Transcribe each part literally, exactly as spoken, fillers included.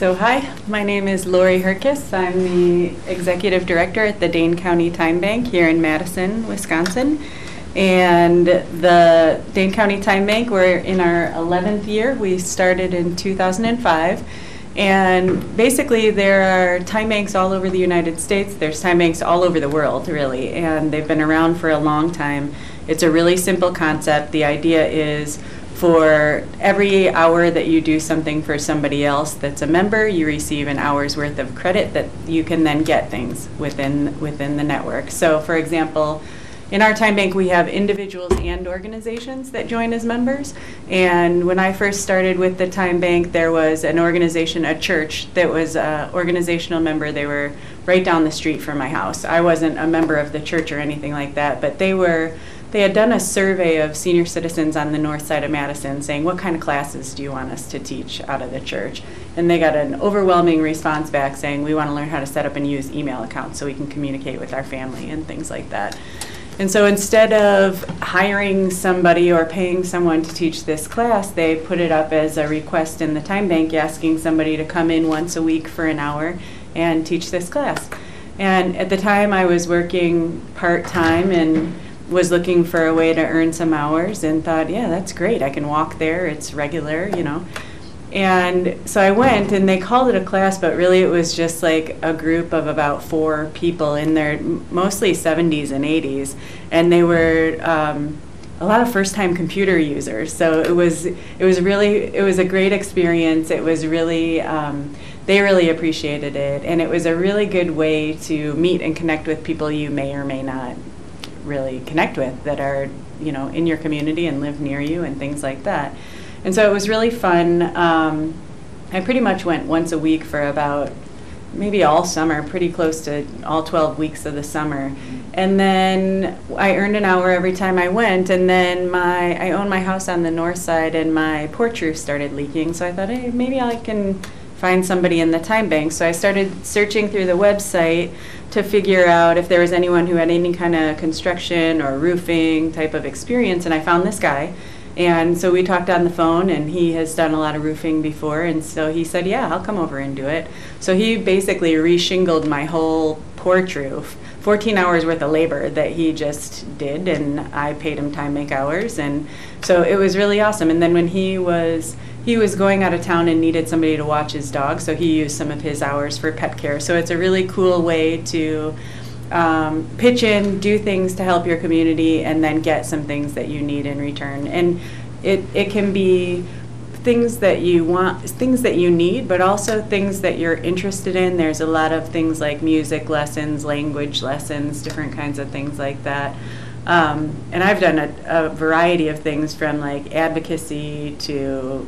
So hi, my name is Lori Herkis. I'm the Executive Director at the Dane County Time Bank here in Madison, Wisconsin. And the Dane County Time Bank, we're in our eleventh year. We started in two thousand five. And basically there are time banks all over the United States. There's time banks all over the world, really. And they've been around for a long time. It's a really simple concept. The idea is for every hour that you do something for somebody else that's a member, you receive an hour's worth of credit that you can then get things within within the network. So for example, in our time bank we have individuals and organizations that join as members. And when I first started with the time bank, there was an organization, a church, that was an organizational member. They were right down the street from my house. I wasn't a member of the church or anything like that, but they were They had done a survey of senior citizens on the north side of Madison saying, what kind of classes do you want us to teach out of the church? And they got an overwhelming response back saying, we want to learn how to set up and use email accounts so we can communicate with our family and things like that. And so instead of hiring somebody or paying someone to teach this class, they put it up as a request in the time bank asking somebody to come in once a week for an hour and teach this class. And at the time I was working part-time and was looking for a way to earn some hours and thought, yeah, that's great. I can walk there. It's regular, you know. And so I went, and they called it a class, but really it was just like a group of about four people in their mostly seventies and eighties, and they were um, a lot of first-time computer users. So it was it was really it was a great experience. It was really um, they really appreciated it, and it was a really good way to meet and connect with people you may or may not really connect with that are, you know, in your community and live near you and things like that. And so it was really fun. Um, I pretty much went once a week for about maybe all summer, pretty close to all twelve weeks of the summer. And then I earned an hour every time I went, and then my I own my house on the north side, and my porch roof started leaking, so I thought, hey, maybe I can find somebody in the time bank. So I started searching through the website to figure out if there was anyone who had any kind of construction or roofing type of experience, and I found this guy. And so we talked on the phone, and he has done a lot of roofing before, and so he said, yeah, I'll come over and do it. So he basically re-shingled my whole porch roof, fourteen hours worth of labor that he just did, and I paid him time bank hours, and so it was really awesome. And then when he was he was going out of town and needed somebody to watch his dog, so he used some of his hours for pet care. So it's a really cool way to um, pitch in, do things to help your community, and then get some things that you need in return. And it, it can be things that you want, things that you need, but also things that you're interested in. There's a lot of things like music lessons, language lessons, different kinds of things like that. Um, and I've done a, a variety of things from like advocacy to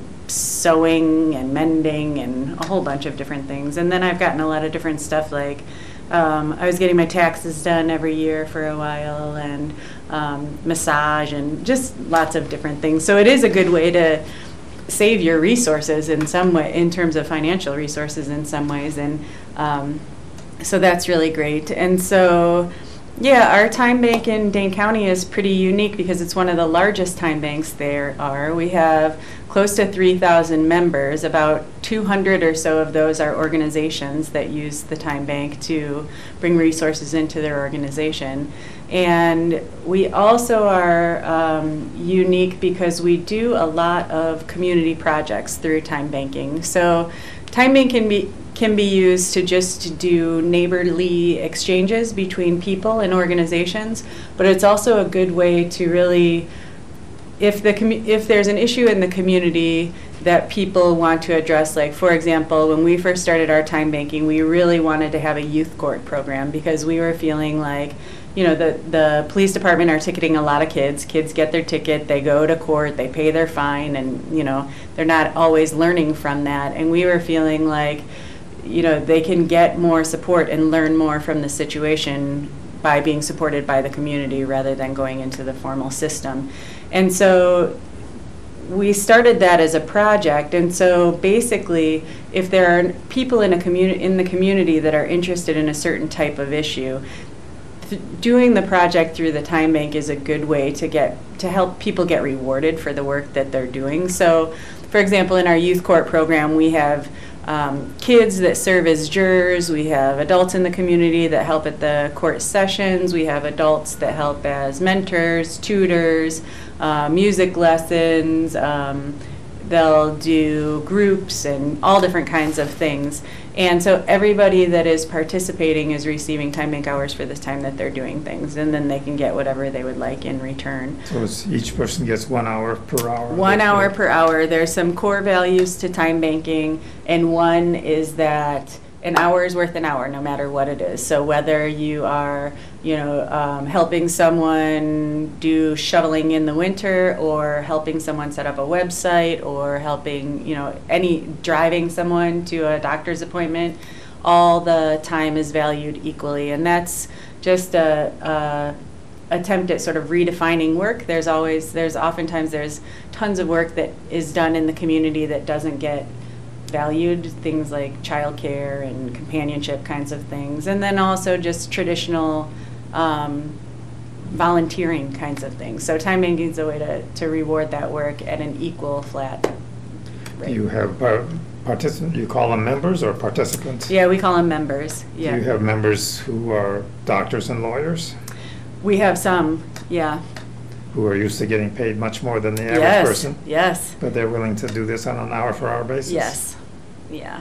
sewing and mending and a whole bunch of different things. And then I've gotten a lot of different stuff, like um, I was getting my taxes done every year for a while, and um, massage, and just lots of different things. So it is a good way to save your resources in some way, in terms of financial resources in some ways. And um, so that's really great. And so yeah, our time bank in Dane County is pretty unique because it's one of the largest time banks there are. We have close to three thousand members. About two hundred or so of those are organizations that use the time bank to bring resources into their organization. And we also are um, unique because we do a lot of community projects through time banking. So time bank can be can be used to just do neighborly exchanges between people and organizations, but it's also a good way to really, if the commu- if there's an issue in the community that people want to address, like for example, when we first started our time banking, we really wanted to have a youth court program because we were feeling like, you know, the, the police department are ticketing a lot of kids. Kids get their ticket, they go to court, they pay their fine, and, you know, they're not always learning from that. And we were feeling like, you know, they can get more support and learn more from the situation by being supported by the community rather than going into the formal system. And so we started that as a project. And so basically, if there are people in a communi- in the community that are interested in a certain type of issue, th- doing the project through the time bank is a good way to get to help people get rewarded for the work that they're doing. So, for example, in our youth court program, we have um, kids that serve as jurors. We have adults in the community that help at the court sessions. We have adults that help as mentors, tutors, uh, music lessons. Um, they'll do groups and all different kinds of things. And so everybody that is participating is receiving time bank hours for this time that they're doing things, and then they can get whatever they would like in return. So it's, each person gets one hour per hour? One hour per hour. There's some core values to time banking, and one is that an hour is worth an hour, no matter what it is. So whether you are, you know, um, helping someone do shoveling in the winter, or helping someone set up a website, or helping, you know, any driving someone to a doctor's appointment, all the time is valued equally, and that's just a, a attempt at sort of redefining work. There's always, there's oftentimes there's tons of work that is done in the community that doesn't get valued, things like childcare and companionship kinds of things, and then also just traditional um, volunteering kinds of things. So time banking is a way to, to reward that work at an equal flat rate. Do you have uh, participants, you call them members or participants? Yeah, we call them members. Yeah. Do you have members who are doctors and lawyers? We have some, yeah. Who are used to getting paid much more than the average Yes, person? yes, But they're willing to do this on an hour-for-hour basis? yes, yeah.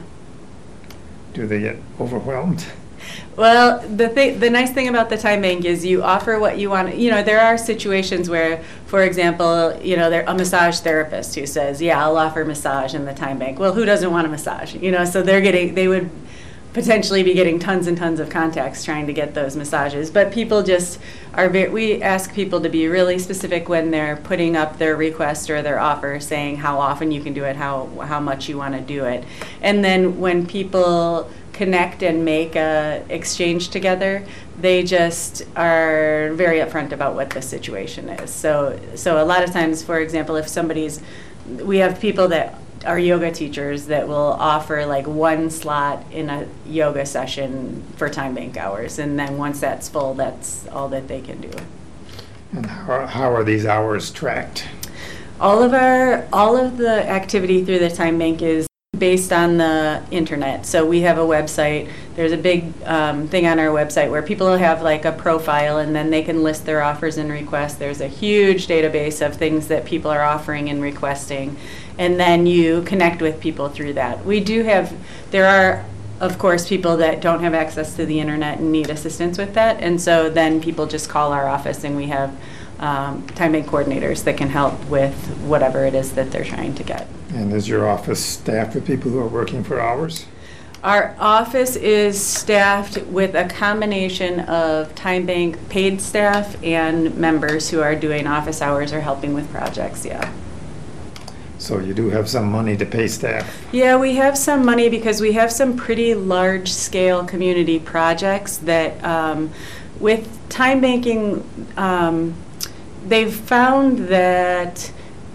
Do they get overwhelmed? Well, the thing, the nice thing about the time bank is you offer what you want. You know, there are situations where, for example, you know, there a massage therapist who says, "Yeah, I'll offer massage in the time bank." Well, who doesn't want a massage? You know, so they're getting, they would potentially be getting tons and tons of contacts trying to get those massages. But people just are very, we ask people to be really specific when they're putting up their request or their offer, saying how often you can do it, how how much you want to do it. And then when people connect and make a exchange together, they just are very upfront about what the situation is. So so a lot of times, for example, if somebody's, we have people that are yoga teachers that will offer like one slot in a yoga session for time bank hours, and then once that's full, that's all that they can do. And how are, how are these hours tracked? All of our, all of the activity through the time bank is based on the internet. So we have a website. There's a big um, thing on our website where people have like a profile, and then they can list their offers and requests. There's a huge database of things that people are offering and requesting, and then you connect with people through that. We do have, there are of course people that don't have access to the internet and need assistance with that, and so then people just call our office, and we have um, time bank coordinators that can help with whatever it is that they're trying to get. And is your office staffed with people who are working for hours? Our office is staffed with a combination of time bank paid staff and members who are doing office hours or helping with projects, yeah. So you do have some money to pay staff? Yeah, we have some money because we have some pretty large-scale community projects that, um, with time banking, um, they've found that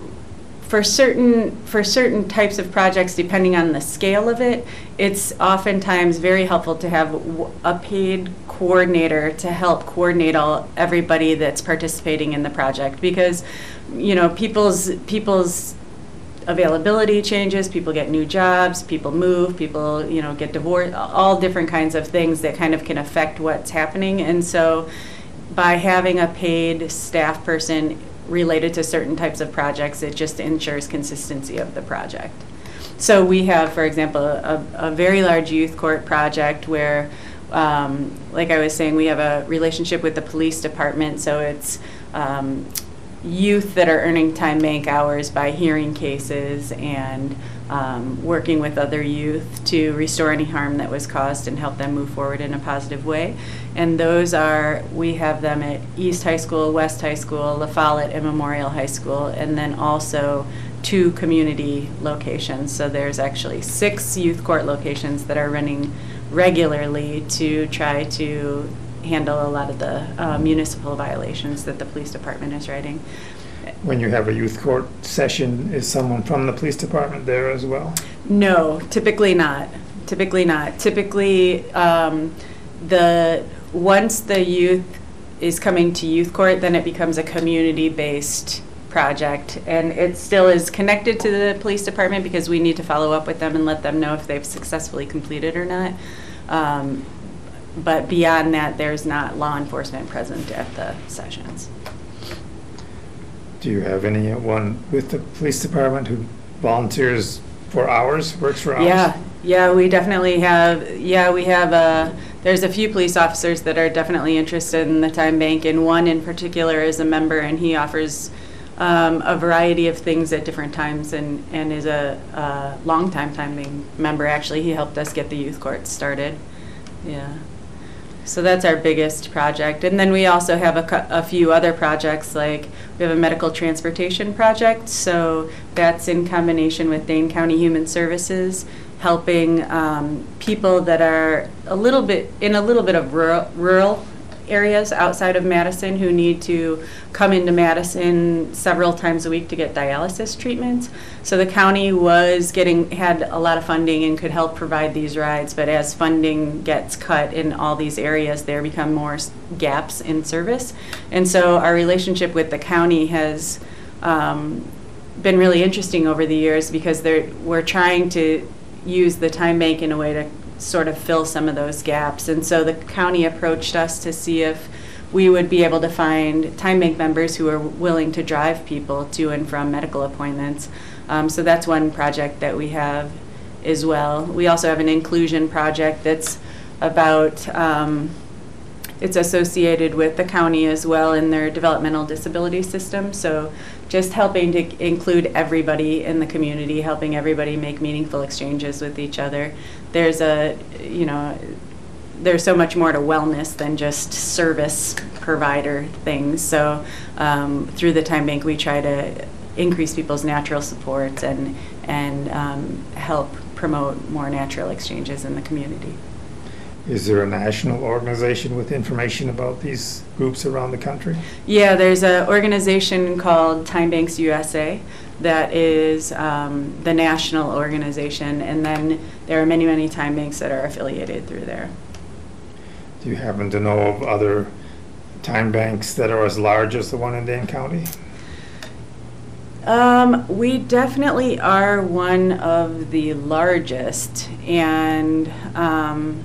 For certain for certain types of projects, depending on the scale of it, it's oftentimes very helpful to have w- a paid coordinator to help coordinate all everybody that's participating in the project, because you know people's people's availability changes, people get new jobs, people move, people you know get divorced, all different kinds of things that kind of can affect what's happening. And so by having a paid staff person related to certain types of projects, it just ensures consistency of the project. So we have, for example, a, a very large youth court project where, um, like I was saying, we have a relationship with the police department, so it's um, youth that are earning time bank hours by hearing cases and um, working with other youth to restore any harm that was caused and help them move forward in a positive way. And those are, we have them at East High School, West High School, La Follette, and Memorial High School, and then also two community locations. So there's actually six youth court locations that are running regularly to try to handle a lot of the uh, municipal violations that the police department is writing. When you have a youth court session, is someone from the police department there as well? No, typically not. Typically not. Typically, um, the once the youth is coming to youth court, then it becomes a community-based project, and it still is connected to the police department because we need to follow up with them and let them know if they've successfully completed or not. Um, but beyond that, there's not law enforcement present at the sessions. Do you have anyone with the police department who volunteers for hours, works for hours? Yeah, yeah, we definitely have, yeah, we have, uh, there's a few police officers that are definitely interested in the time bank, and one in particular is a member, and he offers um, a variety of things at different times, and, and is a, a long-time time bank member. Actually, he helped us get the youth court started. Yeah. So that's our biggest project. And then we also have a, cu- a few other projects, like we have a medical transportation project. So that's in combination with Dane County Human Services, helping um, people that are a little bit, in a little bit of rural, rural areas outside of Madison who need to come into Madison several times a week to get dialysis treatments. So the county was getting, had a lot of funding and could help provide these rides, but as funding gets cut in all these areas, there become more s- gaps in service. And so our relationship with the county has um, been really interesting over the years, because they're, we're trying to use the time bank in a way to sort of fill some of those gaps. And so the county approached us to see if we would be able to find time bank members who are willing to drive people to and from medical appointments. Um, so that's one project that we have as well. We also have an inclusion project that's about, um, it's associated with the county as well in their developmental disability system. So just helping to include everybody in the community, helping everybody make meaningful exchanges with each other. There's a, you know, there's so much more to wellness than just service provider things. So um, through the time bank, we try to increase people's natural supports and, and um, help promote more natural exchanges in the community. Is there a national organization with information about these groups around the country? Yeah, there's an organization called Time Banks U S A that is um, the national organization, and then there are many, many time banks that are affiliated through there. Do you happen to know of other time banks that are as large as the one in Dane County? Um, we definitely are one of the largest, and um,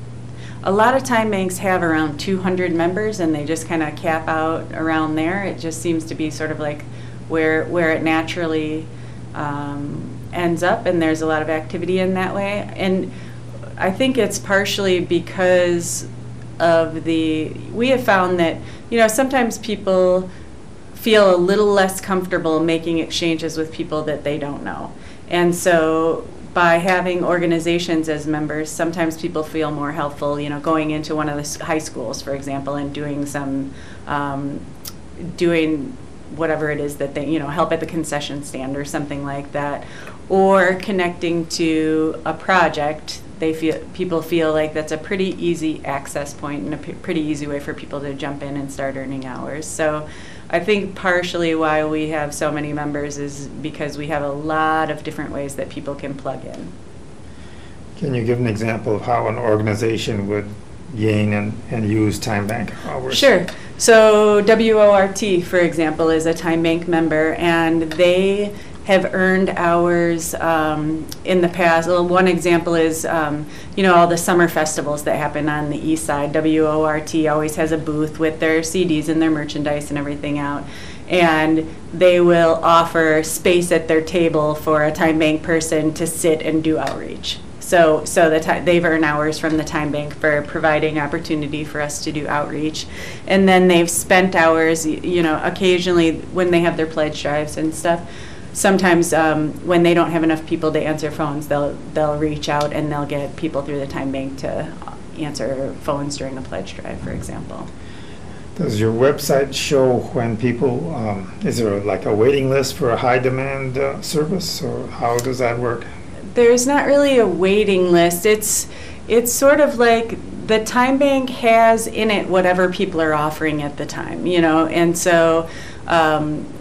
a lot of time banks have around two hundred members, and they just kind of cap out around there. It just seems to be sort of like where where it naturally um, ends up, and there's a lot of activity in that way. And I think it's partially because of the, we have found that, you know, sometimes people feel a little less comfortable making exchanges with people that they don't know. And so by having organizations as members, sometimes people feel more helpful, you know, going into one of the high schools, for example, and doing some, um, doing whatever it is that they, you know, help at the concession stand or something like that, or connecting to a project. They feel, people feel like that's a pretty easy access point and a p- pretty easy way for people to jump in and start earning hours. So I think partially why we have so many members is because we have a lot of different ways that people can plug in. Can you give an example of how an organization would gain and, and use time bank hours? Sure. So W O R T, for example, is a time bank member, and they have earned hours um, in the past. Well, one example is, um, you know, all the summer festivals that happen on the east side. W O R T always has a booth with their C Ds and their merchandise and everything out. And they will offer space at their table for a time bank person to sit and do outreach. So, so the ti- they've earned hours from the time bank for providing opportunity for us to do outreach. And then they've spent hours, y- you know, occasionally when they have their pledge drives and stuff. Sometimes um, when they don't have enough people to answer phones, they'll they'll reach out and they'll get people through the time bank to answer phones during a pledge drive, for example. Does your website show when people, um, is there like a waiting list for a high demand uh, service, or how does that work? There's not really a waiting list. It's it's sort of like the time bank has in it whatever people are offering at the time, you know, and so um,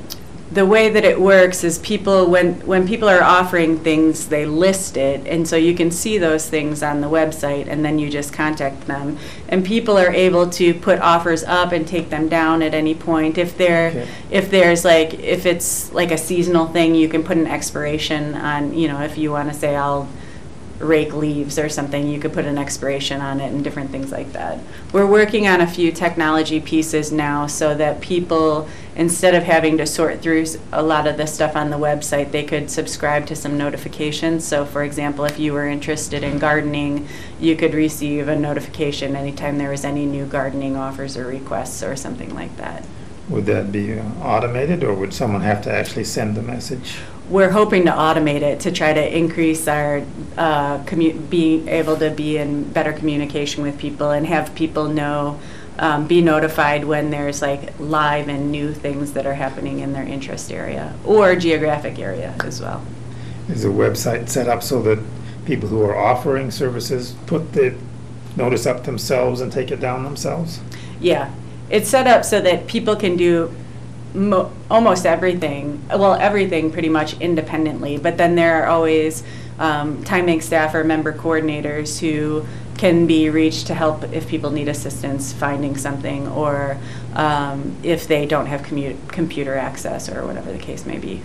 the way that it works is people, when, when people are offering things, they list it, and so you can see those things on the website, and then you just contact them. And people are able to put offers up and take them down at any point. If they're, Okay. if there's like, if it's like a seasonal thing, you can put an expiration on, you know, if you want to say, I'll rake leaves or something, you could put an expiration on it and different things like that. We're working on a few technology pieces now so that people, instead of having to sort through s- a lot of the stuff on the website, they could subscribe to some notifications. So for example, if you were interested in gardening, you could receive a notification anytime there was any new gardening offers or requests or something like that. Would that be uh, automated, or would someone have to actually send the message? We're hoping to automate it to try to increase our uh, commu- being able to be in better communication with people and have people know, um, be notified when there's like live and new things that are happening in their interest area or geographic area as well. Is the website set up so that people who are offering services put the notice up themselves and take it down themselves? Yeah, it's set up so that people can do Mo- almost everything, well, everything pretty much independently, but then there are always um, time bank staff or member coordinators who can be reached to help if people need assistance finding something, or um, if they don't have commu- computer access or whatever the case may be.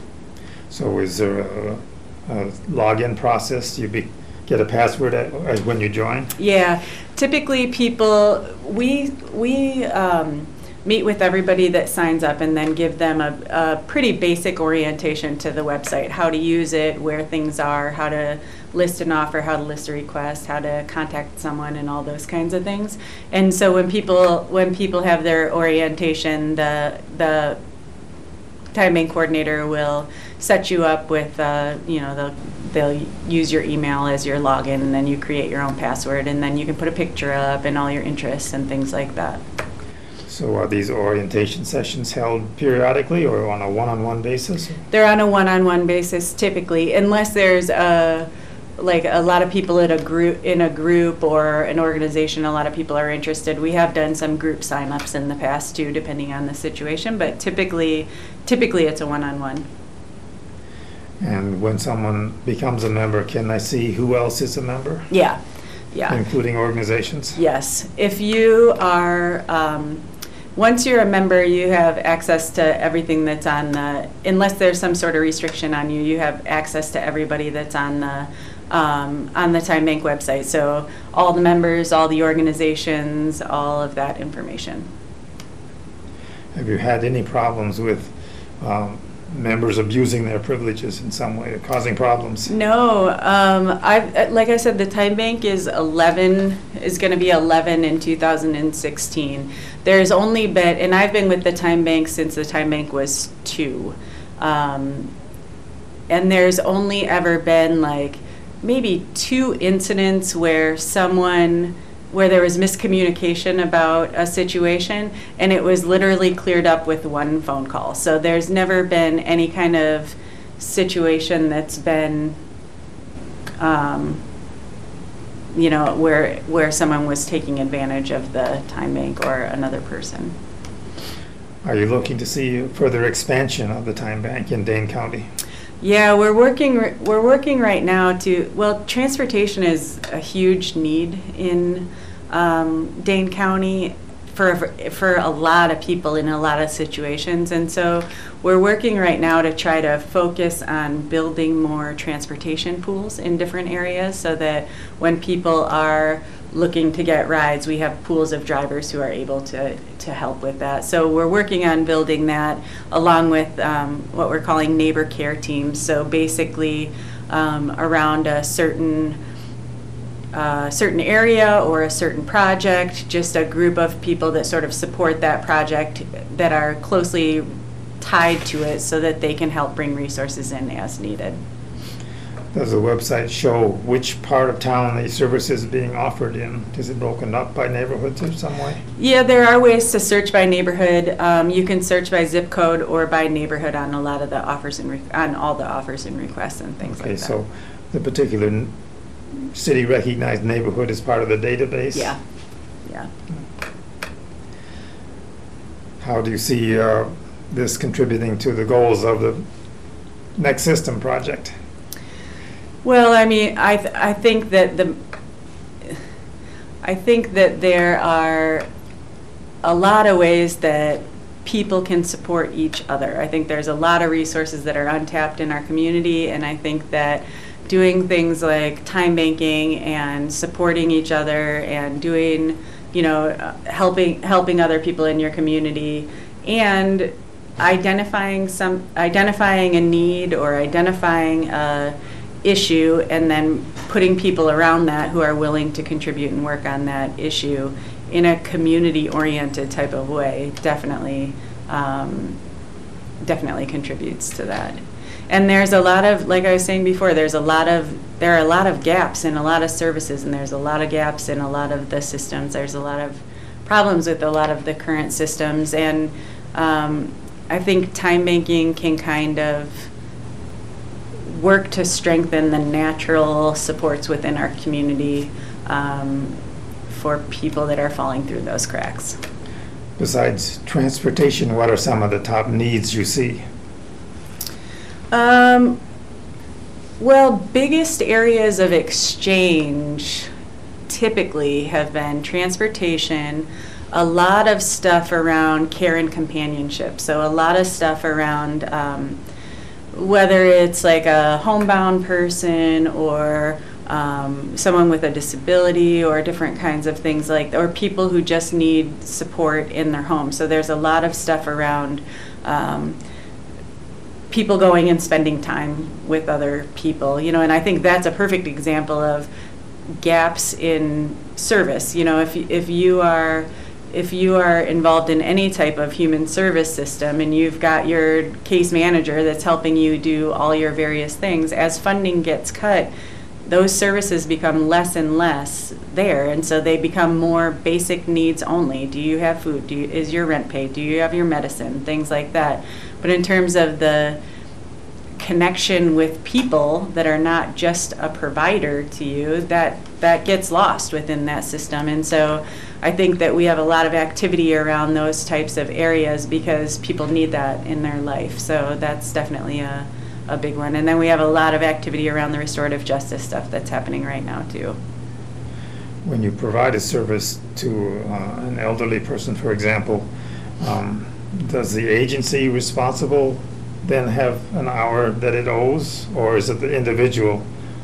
So is there a, a login process? You be, get a password at, uh, when you join? Yeah, typically people, we, we um, meet with everybody that signs up and then give them a, a pretty basic orientation to the website, how to use it, where things are, how to list an offer, how to list a request, how to contact someone, and all those kinds of things. And so when people when people have their orientation, the the time bank coordinator will set you up with, uh, you know, they'll they'll use your email as your login, and then you create your own password, and then you can put a picture up and all your interests and things like that. So are these orientation sessions held periodically or on a one-on-one basis? They're on a one-on-one basis typically, unless there's a, like a lot of people in a group, in a group or an organization, a lot of people are interested. We have done some group signups in the past too, depending on the situation, but typically, typically it's a one-on-one. And when someone becomes a member, can I see who else is a member? Yeah, yeah. Including organizations? Yes. If you are, um, once you're a member, you have access to everything that's on the, unless there's some sort of restriction on you, you have access to everybody that's on the, um, on the Time Bank website. So all the members, all the organizations, all of that information. Have you had any problems with um, members abusing their privileges in some way, causing problems? No, um, I like I said, the Time Bank is eleven, is going to be eleven in two thousand sixteen. There's only been, and I've been with the Time Bank since the Time Bank was two, um, and there's only ever been like maybe two incidents where someone, where there was miscommunication about a situation, and it was literally cleared up with one phone call. So there's never been any kind of situation that's been, um, you know, where where someone was taking advantage of the Time Bank or another person. Are you looking to see further expansion of the Time Bank in Dane County? Yeah, we're working. We're working right now to. Well, transportation is a huge need in um, Dane County for for a lot of people in a lot of situations, and so we're working right now to try to focus on building more transportation pools in different areas, so that when people are looking to get rides, we have pools of drivers who are able to, to help with that. So we're working on building that along with um, what we're calling neighbor care teams. So basically um, around a certain uh, certain area or a certain project, just a group of people that sort of support that project that are closely tied to it so that they can help bring resources in as needed. Does the website show which part of town the service is being offered in? Is it broken up by neighborhoods or some way? Yeah, there are ways to search by neighborhood. Um, you can search by zip code or by neighborhood on a lot of the offers and re- on all the offers and requests and things Okay, like that. so the particular n- city recognized neighborhood is part of the database? Yeah, yeah. How do you see uh, this contributing to the goals of the Next System project? Well, I mean, I th- I think that the I think that there are a lot of ways that people can support each other. I think there's a lot of resources that are untapped in our community, and I think that doing things like time banking and supporting each other and doing, you know, uh, helping helping other people in your community and identifying some identifying a need or identifying a issue and then putting people around that who are willing to contribute and work on that issue in a community-oriented type of way definitely um, definitely contributes to that. And there's a lot of, like I was saying before, there's a lot of there are a lot of gaps in a lot of services, and there's a lot of gaps in a lot of the systems. There's a lot of problems with a lot of the current systems, and um, I think time banking can kind of work to strengthen the natural supports within our community um, for people that are falling through those cracks. Besides transportation, what are some of the top needs you see? Um, well, biggest areas of exchange typically have been transportation, a lot of stuff around care and companionship. So a lot of stuff around um, whether it's like a homebound person or um, someone with a disability or different kinds of things like, or people who just need support in their home. So there's a lot of stuff around um, people going and spending time with other people, you know, and I think that's a perfect example of gaps in service. You know, if if you are if you are involved in any type of human service system and you've got your case manager that's helping you do all your various things, as funding gets cut, those services become less and less there, and so they become more basic needs only. Do you have food? Do you, is your rent paid? Do you have your medicine? Things like that. But in terms of the connection with people that are not just a provider to you, that that gets lost within that system. And so I think that we have a lot of activity around those types of areas because people need that in their life. So that's definitely a, a big one. And then we have a lot of activity around the restorative justice stuff that's happening right now too. When you provide a service to uh, an elderly person, for example, um, does the agency responsible then have an hour that it owes, or is it the individual?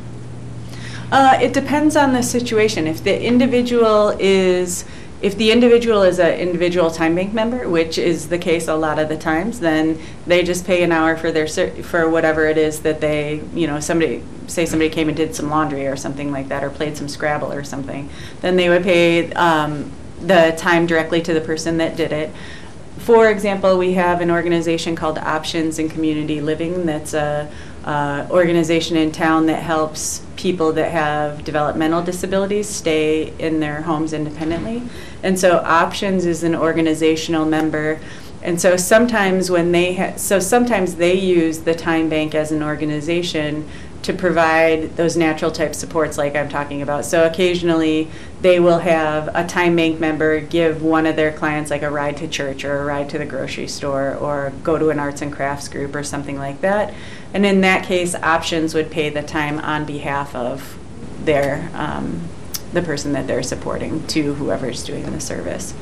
Uh, it depends on the situation. If the individual is, if the individual is an individual time bank member, which is the case a lot of the times, then they just pay an hour for their for whatever it is that they, you know, somebody say somebody came and did some laundry or something like that, or played some Scrabble or something, then they would pay um, the time directly to the person that did it. For example, we have an organization called Options in Community Living that's a uh, organization in town that helps people that have developmental disabilities stay in their homes independently. And so Options is an organizational member. And so sometimes when they ha- so sometimes they use the time bank as an organization to provide those natural type supports like I'm talking about. So occasionally they will have a time bank member give one of their clients like a ride to church or a ride to the grocery store or go to an arts and crafts group or something like that. And in that case, Options would pay the time on behalf of their um, the person that they're supporting to whoever's doing the service.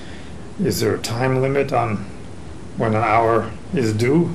Is there a time limit on when an hour is due?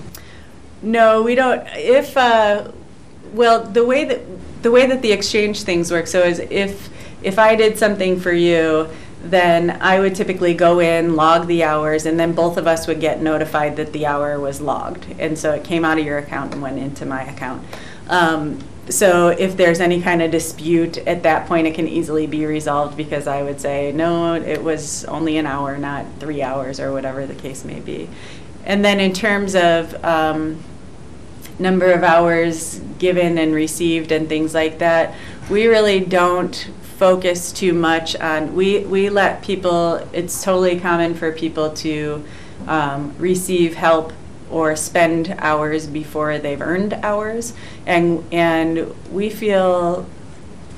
No, we don't. If uh, well, the way that the way that the exchange things work, so is if if I did something for you, then I would typically go in, log the hours, and then both of us would get notified that the hour was logged, and so it came out of your account and went into my account. Um, so if there's any kind of dispute at that point, it can easily be resolved because I would say, no, it was only an hour, not three hours or whatever the case may be. And then in terms of um, number of hours given and received and things like that, we really don't focus too much on, we, we let people, it's totally common for people to um, receive help or spend hours before they've earned hours, and and we feel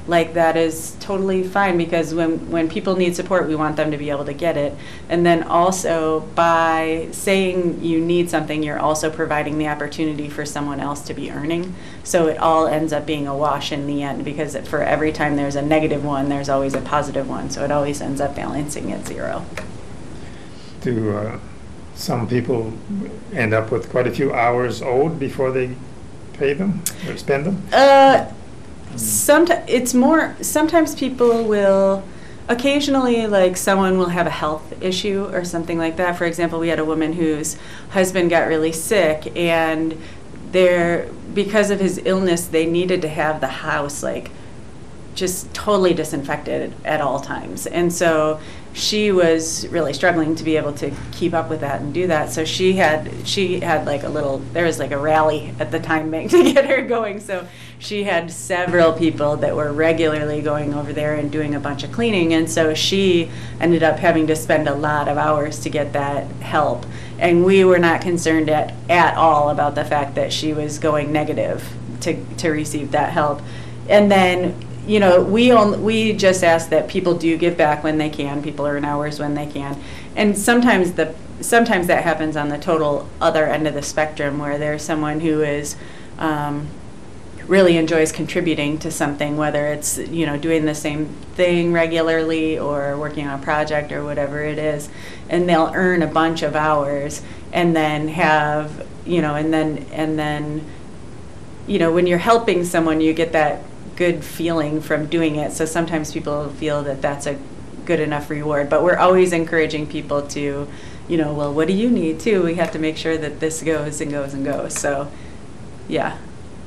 like that is totally fine, because when, when people need support, we want them to be able to get it. And then also, by saying you need something, you're also providing the opportunity for someone else to be earning. So it all ends up being a wash in the end, because for every time there's a negative one, there's always a positive one. So it always ends up balancing at zero. Do uh, some people end up with quite a few hours owed before they pay them or spend them? Uh, Sometimes it's more, sometimes people will, occasionally, like, someone will have a health issue or something like that. For example, we had a woman whose husband got really sick, and they're, because of his illness, they needed to have the house, like, just totally disinfected at all times. And so she was really struggling to be able to keep up with that and do that. So she had, she had like a little, there was like a rally at the time bank to get her going. So she had several people that were regularly going over there and doing a bunch of cleaning. And so she ended up having to spend a lot of hours to get that help. And we were not concerned at, at all about the fact that she was going negative to, to receive that help. And then, you know, we only, we just ask that people do give back when they can. People earn hours when they can, and sometimes the sometimes that happens on the total other end of the spectrum, where there's someone who is um, really enjoys contributing to something, whether it's, you know, doing the same thing regularly or working on a project or whatever it is, and they'll earn a bunch of hours and then have, you know, and then and then, you know, when you're helping someone, you get that good feeling from doing it. So sometimes people feel that that's a good enough reward, but we're always encouraging people to, you know, well, what do you need too? We have to make sure that this goes and goes and goes. So, yeah.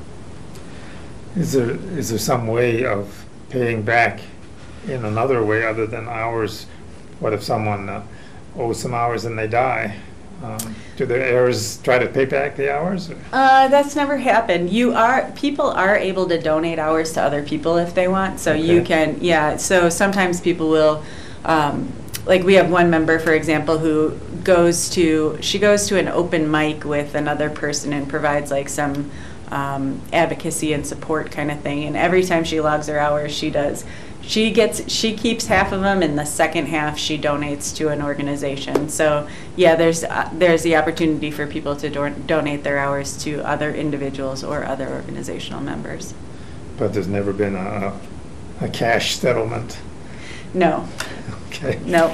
Is there is there some way of paying back in another way other than hours? What if someone uh, owes some hours and they die? Um, do the heirs try to pay back the hours? Uh, that's never happened. You are people are able to donate hours to other people if they want. So Okay. you can, yeah. So sometimes people will, um, like we have one member, for example, who goes to she goes to an open mic with another person and provides like some um, advocacy and support kind of thing. And every time she logs her hours, she does. She gets, she keeps half of them, and the second half she donates to an organization. So, yeah, there's uh, there's the opportunity for people to do donate their hours to other individuals or other organizational members. But there's never been a, a cash settlement. No. Okay. No.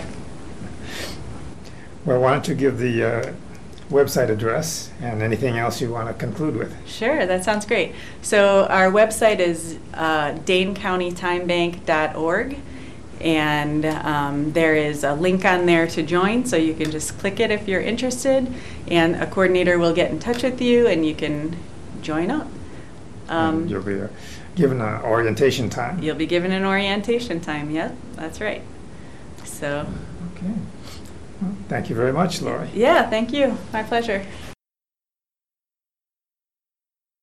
Well, why don't you give the uh, website address and anything else you want to conclude with? Sure, that sounds great. So our website is uh, Dane County Time Bank dot org, and um, there is a link on there to join, so you can just click it if you're interested, and a coordinator will get in touch with you, and you can join up. Um, And you'll be uh, given an orientation time. You'll be given an orientation time, yep, that's right. So, Okay. Well, thank you very much, Lori. yeah, thank you. My pleasure.